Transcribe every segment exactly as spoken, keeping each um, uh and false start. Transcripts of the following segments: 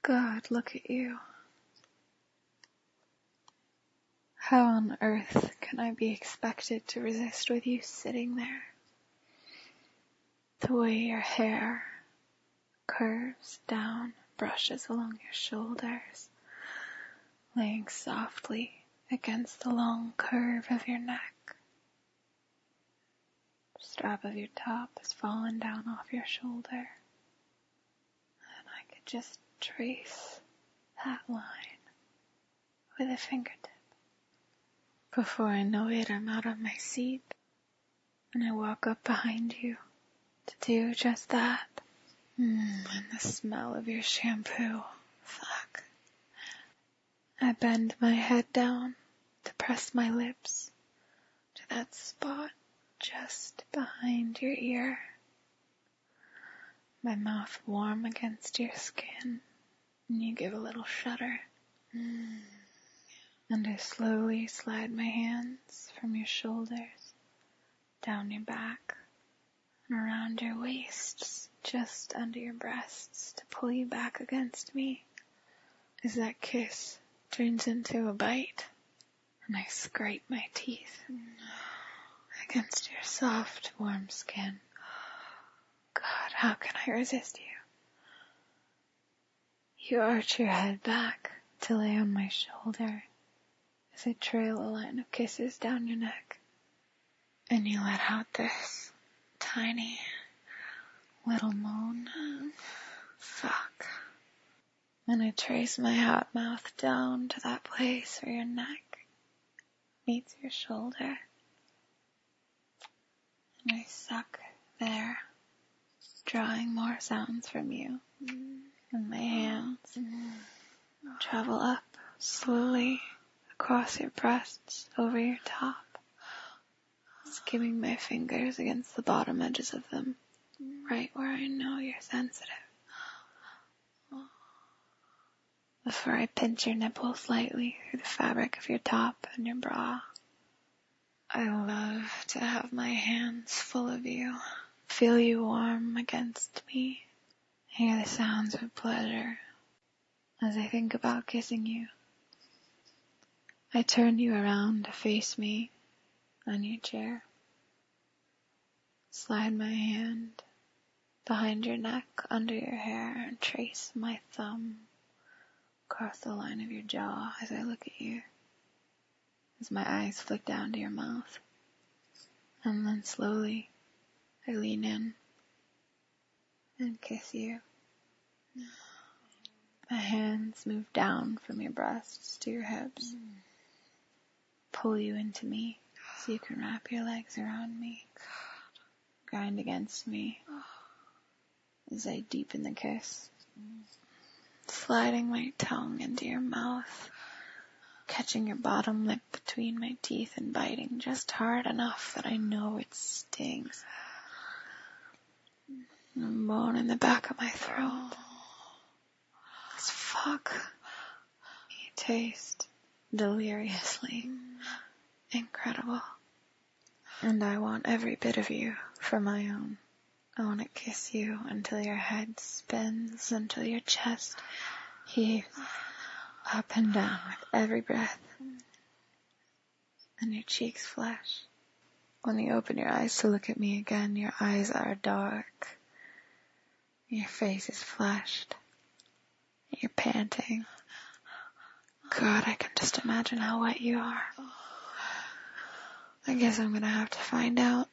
God, look at you. How on earth can I be expected to resist with you sitting there? The way your hair curves down, brushes along your shoulders, laying softly against the long curve of your neck. The strap of your top has fallen down off your shoulder, and I could just trace that line with a fingertip. Before I know it, I'm out of my seat, and I walk up behind you to do just that. Mm, and the smell of your shampoo. Fuck. I bend my head down to press my lips to that spot just behind your ear. My mouth warm against your skin, and you give a little shudder. Mm. And I slowly slide my hands from your shoulders, down your back, and around your waist, just under your breasts, to pull you back against me. As that kiss turns into a bite, and I scrape my teeth against your soft, warm skin. God, how can I resist you? You arch your head back to lay on my shoulder as I trail a line of kisses down your neck. And you let out this tiny little moan. Fuck. And I trace my hot mouth down to that place where your neck meets your shoulder. And I suck there, drawing more sounds from you. And my hands travel up slowly across your breasts, over your top, skimming my fingers against the bottom edges of them, right where I know you're sensitive. Before I pinch your nipples lightly through the fabric of your top and your bra. I love to have my hands full of you, feel you warm against me, hear the sounds of pleasure as I think about kissing you. I turn you around to face me on your chair. Slide my hand behind your neck, under your hair, and trace my thumb across the line of your jaw as I look at you, as my eyes flick down to your mouth. And then slowly, I lean in and kiss you. My hands move down from your breasts to your hips. Pull you into me so you can wrap your legs around me. Grind against me as I deepen the kiss. Sliding my tongue into your mouth, catching your bottom lip between my teeth and biting just hard enough that I know it stings. And a moan in the back of my throat. As fuck, you taste deliriously incredible. And I want every bit of you for my own. I want to kiss you until your head spins, until your chest heaves up and down with every breath, and your cheeks flush. When you open your eyes to look at me again, your eyes are dark. Your face is flushed. You're panting. God, I can just imagine how wet you are. I guess I'm gonna have to find out.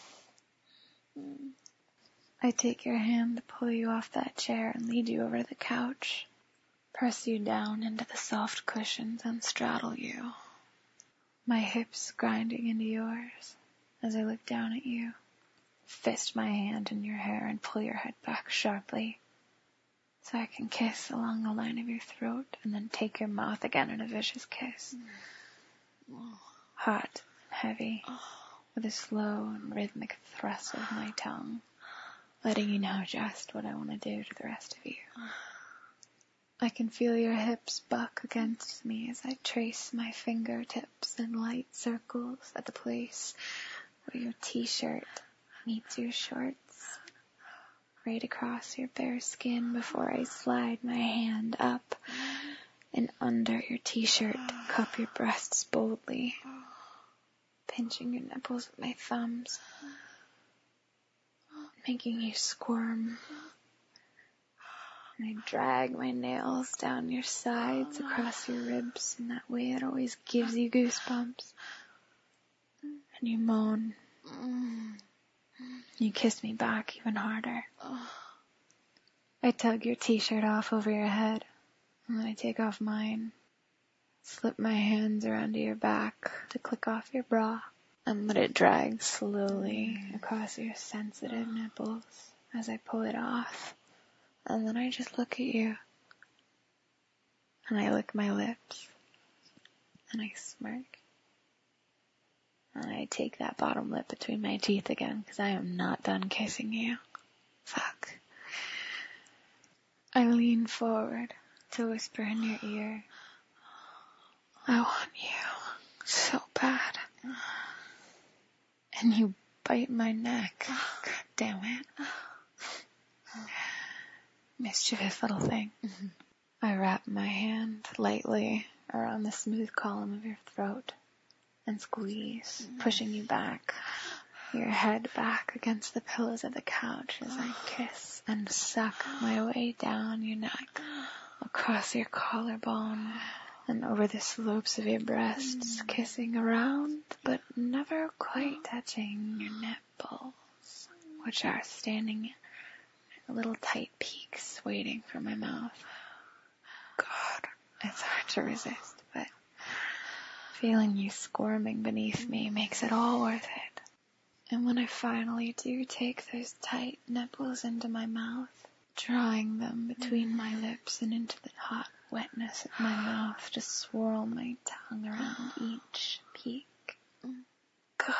I take your hand to pull you off that chair and lead you over to the couch, press you down into the soft cushions and straddle you, my hips grinding into yours as I look down at you, fist my hand in your hair and pull your head back sharply so I can kiss along the line of your throat and then take your mouth again in a vicious kiss. Hot and heavy, with a slow and rhythmic thrust of my tongue, letting you know just what I want to do to the rest of you. I can feel your hips buck against me as I trace my fingertips in light circles at the place where your t-shirt meets your shorts. right across your bare skin before I slide my hand up and under your t-shirt to cup your breasts boldly, pinching your nipples with my thumbs, making you squirm. And I drag my nails down your sides across your ribs in that way that always gives you goosebumps. And you moan. You kiss me back even harder. I tug your t-shirt off over your head, and then I take off mine, slip my hands around your back to click off your bra, and let it drag slowly across your sensitive nipples as I pull it off. And then I just look at you, and I lick my lips, and I smirk. And I take that bottom lip between my teeth again, because I am not done kissing you. Fuck. I lean forward to whisper in your ear, I want you so bad. And you bite my neck. God damn it. Mischievous little thing. I wrap my hand lightly around the smooth column of your throat and squeeze, pushing you back, your head back against the pillows of the couch as I kiss and suck my way down your neck, across your collarbone, and over the slopes of your breasts, kissing around, but never quite touching your nipples, which are standing at little tight peaks waiting for my mouth. God, it's hard to resist, but feeling you squirming beneath me makes it all worth it. And when I finally do take those tight nipples into my mouth, drawing them between my lips and into the hot wetness of my mouth to swirl my tongue around each peak. God,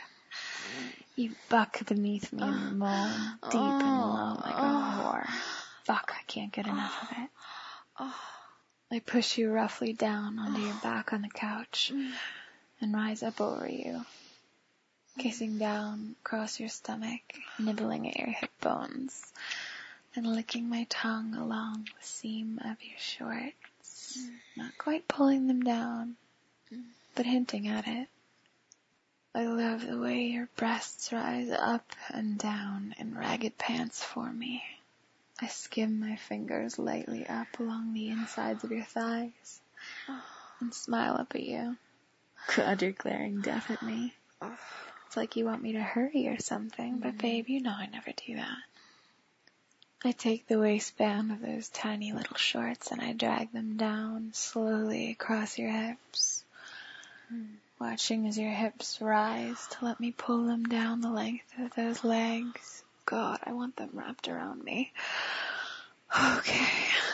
you buck beneath me and moan deep and low like a whore. Fuck, I can't get enough of it. I push you roughly down onto your back on the couch and rise up over you, kissing down across your stomach, nibbling at your hip bones, and licking my tongue along the seam of your shorts, not quite pulling them down, but hinting at it. I love the way your breasts rise up and down in ragged pants for me. I skim my fingers lightly up along the insides of your thighs and smile up at you. God, you're glaring death at me. It's like you want me to hurry or something, but babe, you know I never do that. I take the waistband of those tiny little shorts and I drag them down slowly across your hips, watching as your hips rise to let me pull them down the length of those legs. God, I want them wrapped around me. Okay.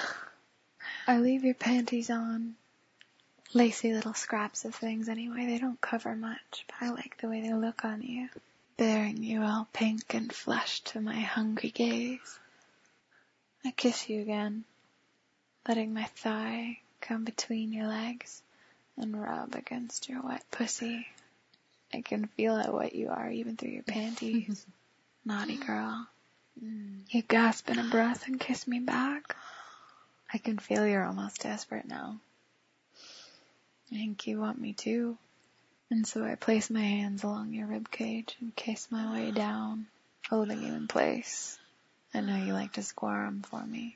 I leave your panties on. Lacy little scraps of things anyway. They don't cover much, but I like the way they look on you, bearing you all pink and flushed to my hungry gaze. I kiss you again, letting my thigh come between your legs and rub against your wet pussy. I can feel how wet you are even through your panties. Naughty girl. You gasp in a breath and kiss me back. I can feel you're almost desperate now. I think you want me to. And so I place my hands along your ribcage and kiss my way down, holding you in place. I know you like to squirm for me.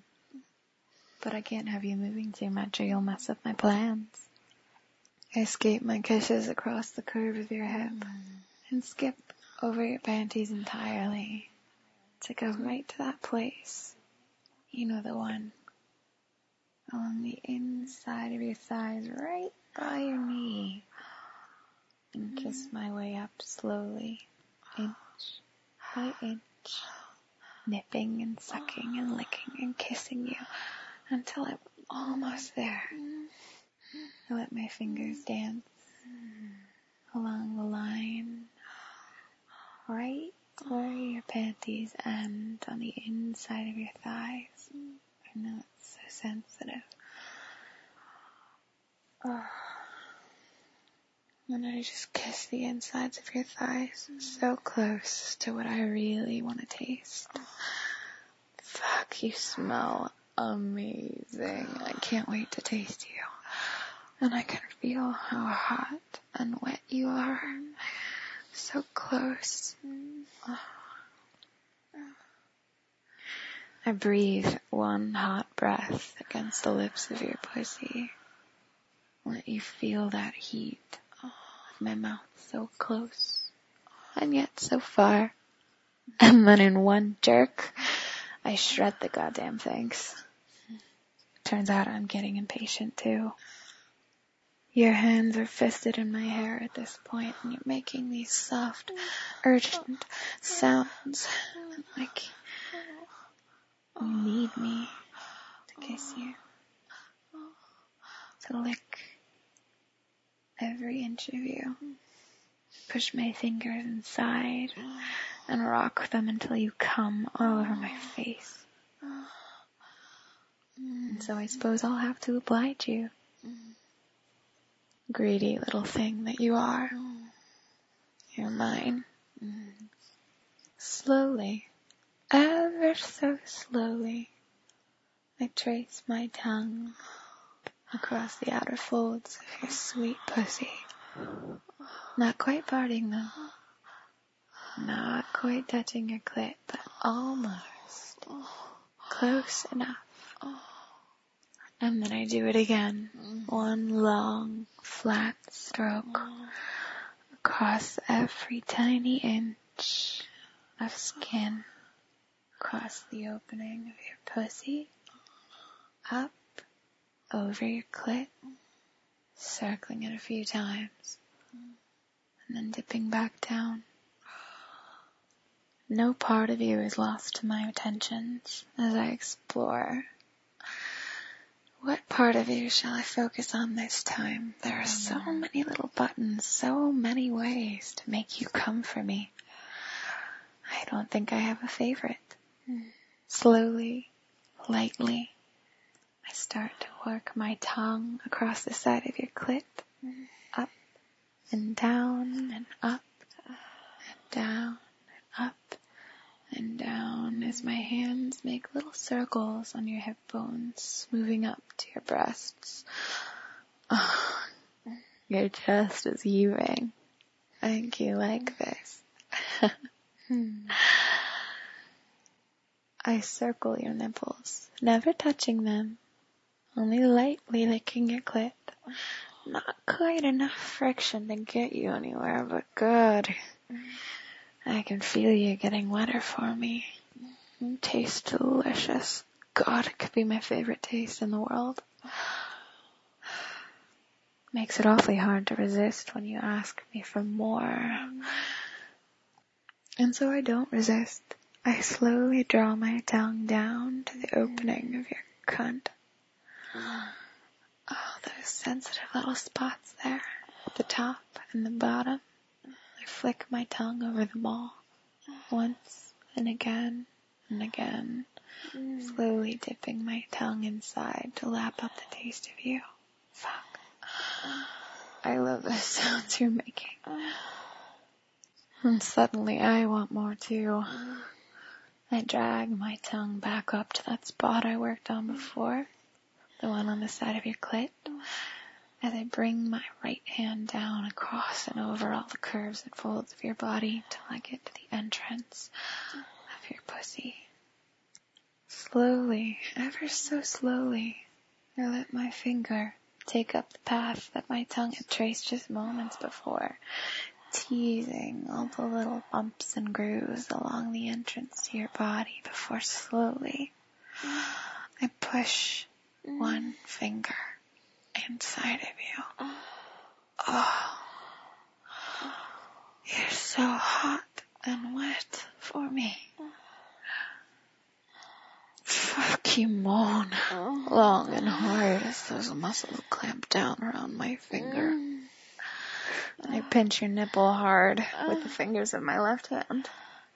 But I can't have you moving too much or you'll mess up my plans. I escape my kisses across the curve of your hip and skip over your panties entirely to go right to that place. You know the one. Along the inside of your thighs, right by your knee. And kiss my way up slowly, inch by inch, nipping and sucking and licking and kissing you until I'm almost there. I let my fingers dance along the line, right where your panties end on the inside of your thighs. I know it's so sensitive. Oh. And I just kiss the insides of your thighs so close to what I really want to taste. Fuck, you smell amazing. I can't wait to taste you. And I can feel how hot and wet you are. So close. I breathe one hot breath against the lips of your pussy. Let you feel that heat of my mouth so close and yet so far. And then in one jerk, I shred the goddamn things. Turns out I'm getting impatient too. Your hands are fisted in my hair at this point, and you're making these soft, urgent sounds. Like you need me to kiss you. To lick every inch of you. Push my fingers inside and rock them until you come all over my face. And so I suppose I'll have to oblige you. Greedy little thing that you are. You're mine. Slowly, ever so slowly, I trace my tongue across the outer folds of your sweet pussy. Not quite parting them. Not quite touching your clit, but almost. Close enough. And then I do it again. One long, flat stroke across every tiny inch of skin. Across the opening of your pussy. Up over your clit. Circling it a few times. And then dipping back down. No part of you is lost to my attentions as I explore. What part of you shall I focus on this time? There are so many little buttons, so many ways to make you come for me. I don't think I have a favorite. Slowly, lightly, I start to work my tongue across the side of your clit, up and down and up and down and up and down as my hands make little circles on your hip bones, moving up to your breasts. Oh, your chest is heaving. I think you like this. I circle your nipples, never touching them, only lightly licking your clit. Not quite enough friction to get you anywhere, but good. I can feel you getting wetter for me. You taste delicious. God, it could be my favorite taste in the world. Makes it awfully hard to resist when you ask me for more. And so I don't resist. I slowly draw my tongue down to the opening of your cunt. Oh, those sensitive little spots there at the top and the bottom. I flick my tongue over them all, once and again and again, slowly dipping my tongue inside to lap up the taste of you. Fuck. I love the sounds you're making. And suddenly I want more too. I drag my tongue back up to that spot I worked on before, the one on the side of your clit, as I bring my right hand down across and over all the curves and folds of your body till I get to the entrance of your pussy. Slowly, ever so slowly, I let my finger take up the path that my tongue had traced just moments before, teasing all the little bumps and grooves along the entrance to your body before slowly I push one finger inside of you. Oh, you're so hot and wet for me. Fuck, you moan long and hard as those muscles clamp down around my finger. I pinch your nipple hard with the fingers of my left hand.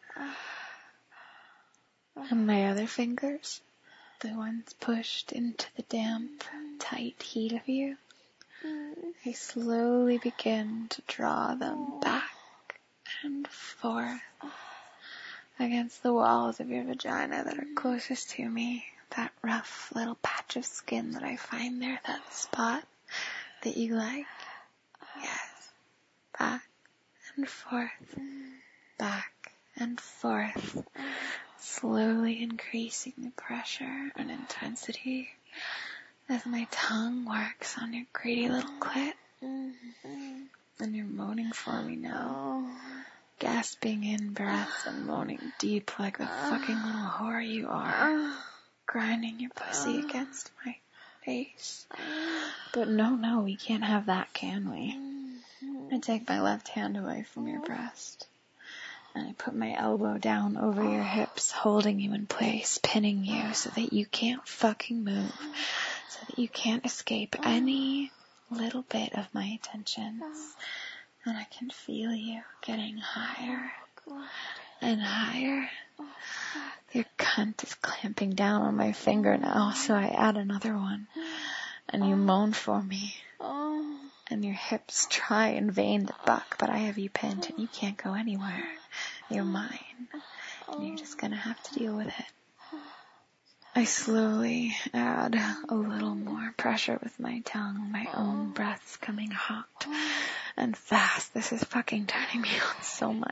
And my other fingers, the ones pushed into the damp, tight heat of you, I slowly begin to draw them back and forth against the walls of your vagina that are closest to me. That rough little patch of skin that I find there, that spot that you like. Yes. Back and forth. Back and forth. Slowly increasing the pressure and intensity as my tongue works on your greedy little clit. And you're moaning for me now. Gasping in breaths and moaning deep like the fucking little whore you are. Grinding your pussy against my face. But no, no, we can't have that, can we? I take my left hand away from your breast. And I put my elbow down over your hips, holding you in place, pinning you so that you can't fucking move. So that you can't escape any little bit of my attentions. And I can feel you getting higher and higher. Your cunt is clamping down on my finger now, so I add another one. And you moan for me. And your hips try in vain to buck, but I have you pinned and you can't go anywhere. You're mine. And you're just gonna have to deal with it. I slowly add a little more pressure with my tongue, my own breaths coming hot and fast. This is fucking turning me on so much.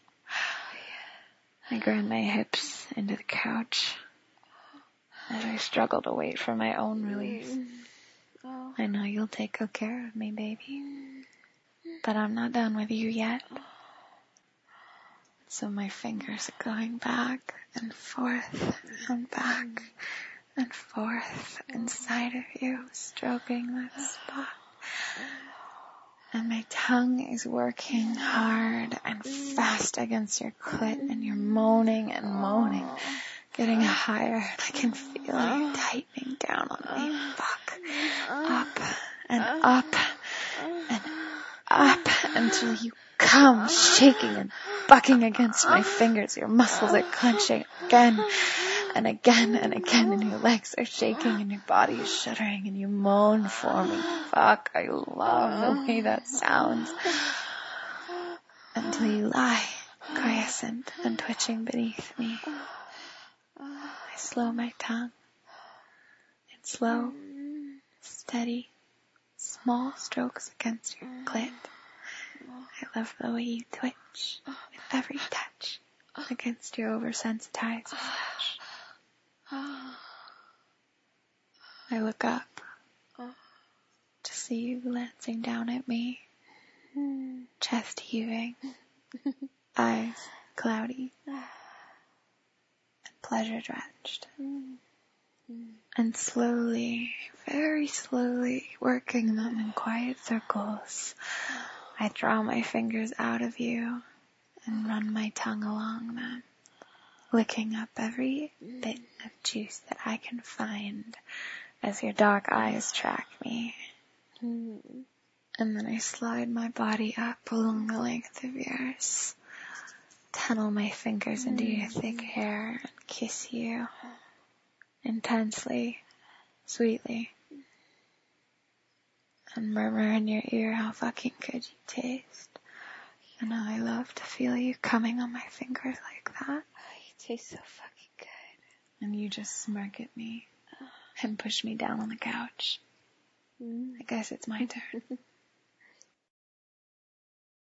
I grind my hips into the couch as I struggle to wait for my own release. I know you'll take good care of me, baby, but I'm not done with you yet. So my fingers are going back and forth and back and forth inside of you, stroking that spot. And my tongue is working hard and fast against your clit, and you're moaning and moaning, getting higher. I can feel you tightening down on me. Fuck. Up and up and up until you come shaking and bucking against my fingers. Your muscles are clenching again and again and again, and your legs are shaking and your body is shuddering, and you moan for me. Fuck, I love the way that sounds. Until you lie, quiescent and twitching beneath me. I slow my tongue in slow, steady, small strokes against your clit. I love the way you twitch with every touch against your oversensitized flesh. I look up to see you glancing down at me, chest heaving, eyes cloudy and pleasure drenched. And slowly, very slowly, working them in quiet circles, I draw my fingers out of you and run my tongue along them, licking up every bit of juice that I can find as your dark eyes track me. And then I slide my body up along the length of yours, tunnel my fingers into your thick hair and kiss you intensely, sweetly, and murmur in your ear how fucking good you taste. And how I love to feel you coming on my fingers like that. You taste so fucking good. And you just smirk at me and push me down on the couch. Mm. I guess it's my turn.